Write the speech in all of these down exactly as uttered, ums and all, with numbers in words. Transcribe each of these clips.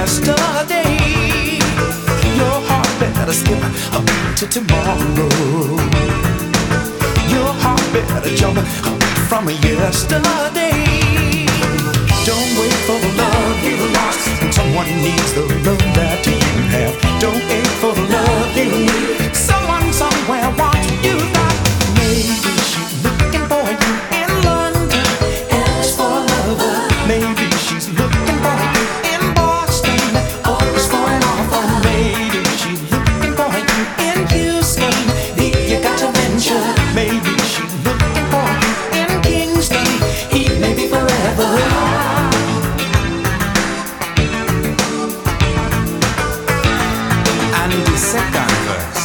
yesterday. Your heart better skip a beat to tomorrow. Your heart better jump a beat from yesterday. Don't wait for the love you lost when someone needs the love that you have. Don't wait for the love you need. Someone somewhere wants you back. Maybe she's looking for you in London, Alice for a lover. Maybe she's looking for you in Boston, always for an offer. Maybe she's looking for you in Houston, you got to venture. Maybe she's looking for you in Kingston, he may be forever. Second verse.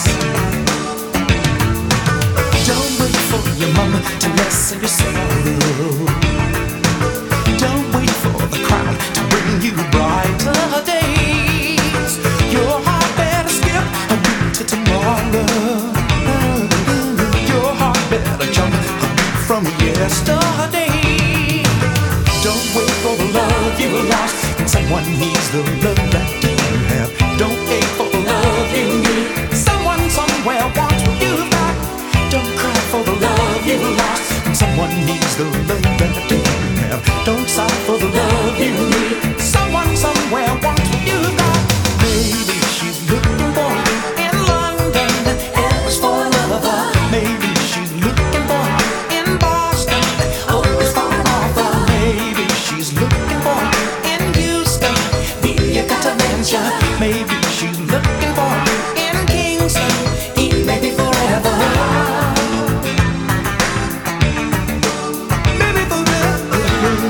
Don't wait for your mama to lessen your sorrow. Don't wait for the crowd to bring you brighter days. Your heart better skip a beat to tomorrow. Your heart better jump a beat from yesterday. Don't wait for the love you lost when someone needs the love that you have. Don't wait for the love you need. Someone somewhere wants you back. Don't cry for the love you lost when someone needs the love that you have. Don't sigh for the love you need. Someone somewhere wants you back. Maybe she's looking for you in London, Alice for a lover. Maybe she's looking for you in Boston, always for an offer. Maybe she's looking for you in Houston, you got to venture. Maybe she's looking for you in Kingston, he may be forever. Maybe forever.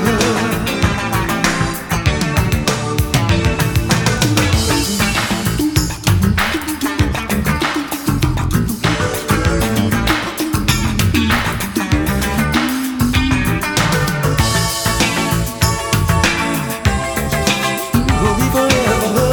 We'll be forever.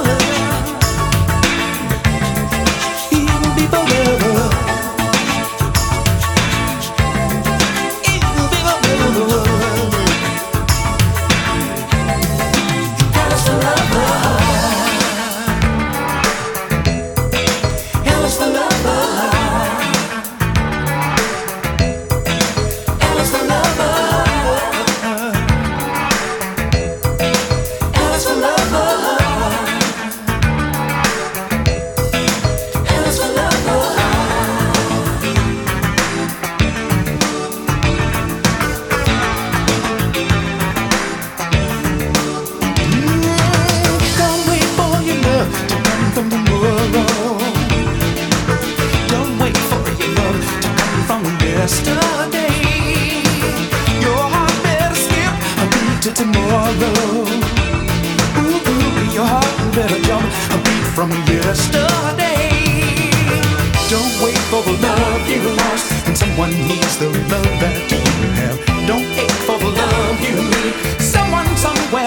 Yesterday, your heart better skip a beat to tomorrow. Ooh, ooh, your heart better jump a beat from yesterday. Don't wait for the love you lost when someone needs the love that you have. Don't ache for the love you need. Someone somewhere